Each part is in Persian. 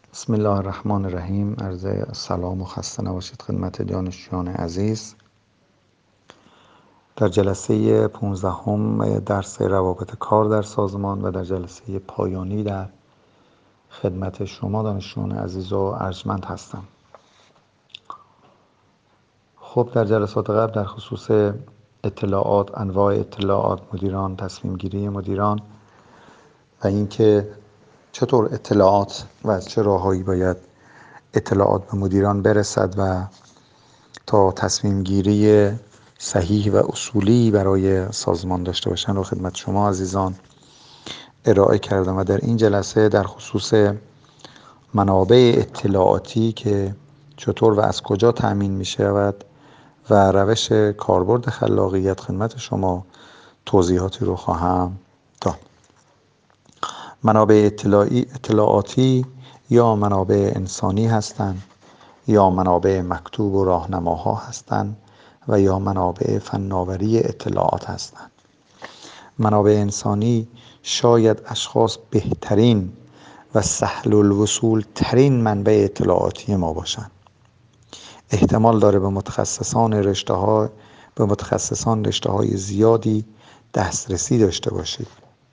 بسم الله الرحمن الرحیم. عرض سلام و خسته نباشید خدمت دانشجویان عزیز. در جلسه 15 درس روابط کار در سازمان و در جلسه پایانی در خدمت شما دانشجویان عزیز و ارجمند هستم. خب در جلسات قبل در خصوص اطلاعات، انواع اطلاعات، مدیران، تصمیم گیری مدیران و اینکه چطور اطلاعات و از چه راههایی باید اطلاعات به مدیران برسد و تا تصمیم گیری صحیح و اصولی برای سازمان داشته باشن رو خدمت شما عزیزان ارائه کردم و در این جلسه در خصوص منابع اطلاعاتی که چطور و از کجا تأمین می شود و روش کاربرد خلاقیت خدمت شما توضیحاتی رو خواهم داد. منابع اطلاعاتی یا منابع انسانی هستند یا منابع مکتوب و راهنماها هستند و یا منابع فناوری اطلاعات هستند. منابع انسانی شاید اشخاص بهترین و سهل الوصول ترین منبع اطلاعاتی ما باشند. احتمال داره به متخصصان رشته های زیادی دسترسی داشته باشید.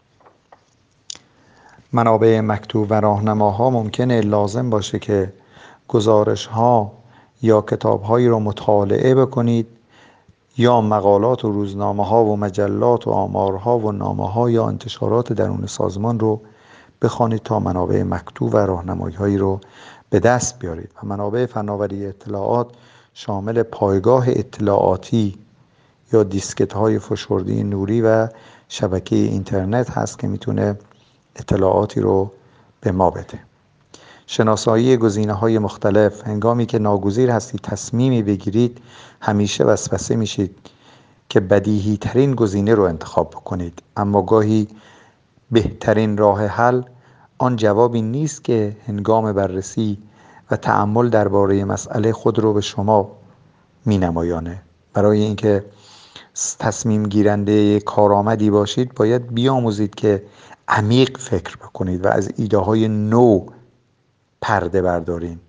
منابع مکتوب و راهنماها ممکنه لازم باشه که گزارش ها یا کتاب هایی رو مطالعه بکنید یا مقالات و روزنامه ها و مجلات و آمارها و نامه ها یا انتشارات درون سازمان رو بخوانید تا منابع مکتوب و راهنمایی هایی رو به دست بیارید. و منابع فناوری اطلاعات شامل پایگاه اطلاعاتی یا دیسکت های فشرده نوری و شبکه اینترنت هست که میتونه اطلاعاتی رو به ما بده. شناسایی گزینه‌های مختلف. هنگامی که ناگزیر هستید تصمیمی بگیرید همیشه وسوسه میشید که بدیهی ترین گزینه رو انتخاب بکنید، اما گاهی بهترین راه حل آن جوابی نیست که هنگام بررسی و تأمل درباره مسئله خود رو به شما مینمایانه. برای اینکه تصمیم گیرنده کارآمدی باشید باید بیاموزید که عمیق فکر بکنید و از ایده های نو پرده بردارین.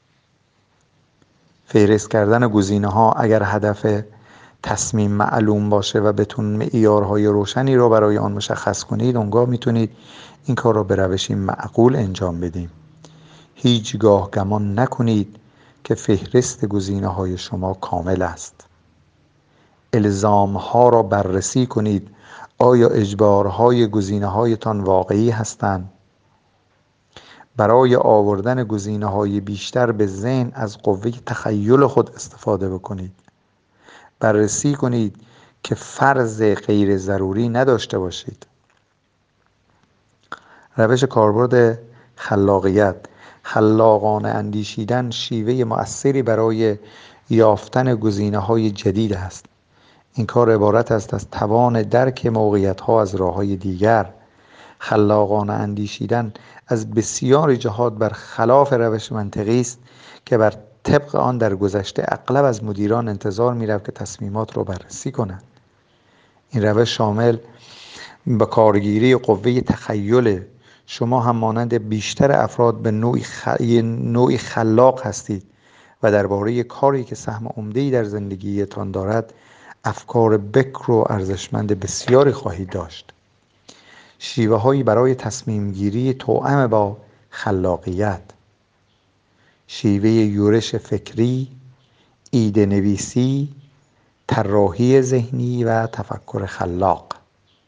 فهرست کردن گزینه ها اگر هدف تصمیم معلوم باشه و بتون معیارهای روشنی رو برای آن مشخص کنید، اونگاه میتونید این کار رو به روشی معقول انجام بدیم. هیچگاه گمان نکنید که فهرست گزینه های شما کامل است. الزام ها را بررسی کنید. آیا اجبارهای گزینه هایتان واقعی هستند؟ برای آوردن گزینه های بیشتر به ذهن از قوه تخیل خود استفاده بکنید. بررسی کنید که فرض غیر ضروری نداشته باشید. روش کاربرد خلاقیت. خلاقانه اندیشیدن شیوه مؤثری برای یافتن گزینه های جدید است. این کار عبارت است از توان درک موقعیت ها از راه های دیگر. خلاقانه اندیشیدن از بسیاری جهات برخلاف روش منطقی است که بر طبق آن در گذشته اغلب از مدیران انتظار می‌رفت که تصمیمات را بررسی کنند. این روش شامل به کارگیری قوه تخیل. شما هم مانند بیشتر افراد به نوعی خلاق هستید و درباره کاری که سهم عمده‌ای در زندگیتان دارد افکار بکر و ارزشمند بسیاری خواهید داشت. شیوه هایی برای تصمیم گیری توأم با خلاقیت. شیوه یورش فکری، ایده نویسی، طراحی ذهنی و تفکر خلاق.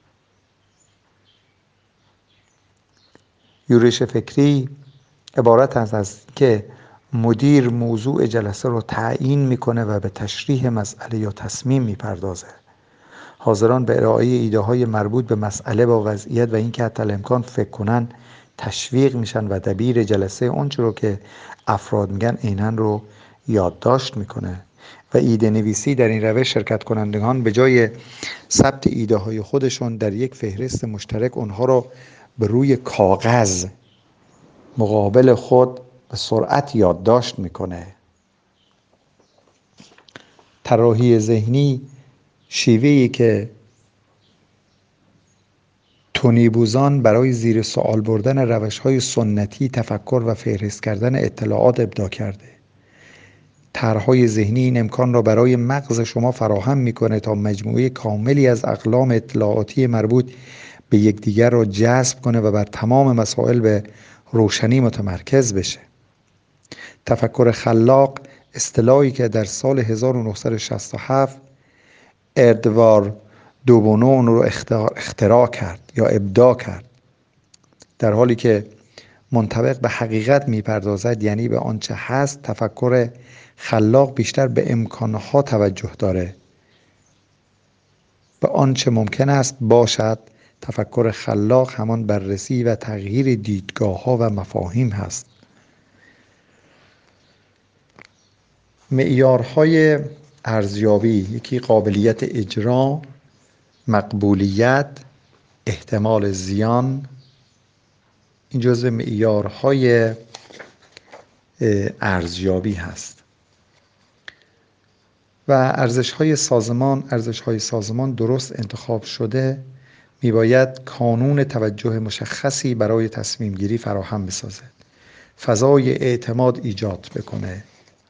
یورش فکری عبارت است از که مدیر موضوع جلسه رو تعیین میکنه و به تشریح مسئله یا تصمیم میپردازه. حاضران به ارائه ایده های مربوط به مسئله با وضعیت و اینکه حتی الامکان فکر کنن تشویق میشن و دبیر جلسه اونچه رو که افراد میگن عیناً رو یادداشت میکنه. و ایده نویسی در این روش شرکت کنندگان به جای ثبت ایده های خودشون در یک فهرست مشترک اونها رو به روی کاغذ مقابل خود به سرعت یادداشت میکنه. طراحی ذهنی شیوهی که تونیبوزان برای زیر سوال بردن روش‌های سنتی تفکر و فهرست کردن اطلاعات ابداع کرده. طرح‌های ذهنی این امکان را برای مغز شما فراهم می‌کنه تا مجموعه کاملی از اقلام اطلاعاتی مربوط به یکدیگر را جذب کنه و بر تمام مسائل به روشنی متمرکز بشه. تفکر خلاق اصطلاحی که در سال 1967 ادوار دوبونو اون رو اختراع کرد یا ابداع کرد، در حالی که منطبق به حقیقت میپردازد، یعنی به آنچه هست. تفکر خلاق بیشتر به امکانها توجه داره، به آنچه ممکن است باشد. تفکر خلاق همان بررسی و تغییر دیدگاه‌ها و مفاهیم هست. معیارهای ارزیابی: یکی قابلیت اجرا، مقبولیت، احتمال زیان. این جزو معیارهای ارزیابی هست. و ارزش‌های سازمان درست انتخاب شده میباید کانون توجه مشخصی برای تصمیم گیری فراهم بسازد، فضای اعتماد ایجاد بکنه،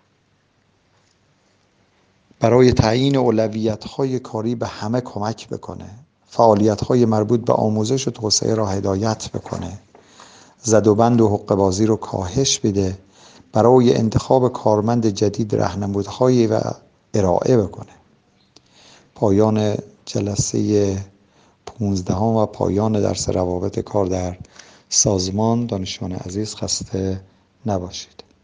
برای تعیین اولویت‌های کاری به همه کمک بکنه، فعالیت‌های مربوط به آموزش و توسعه را هدایت بکنه، زد و بند و حقه‌بازی رو کاهش بده، برای انتخاب کارمند جدید راهنمودهایی و ارائه بکنه. پایان جلسه 15 و پایان درس روابط کار در سازمان. دانشجویان عزیز خسته نباشید.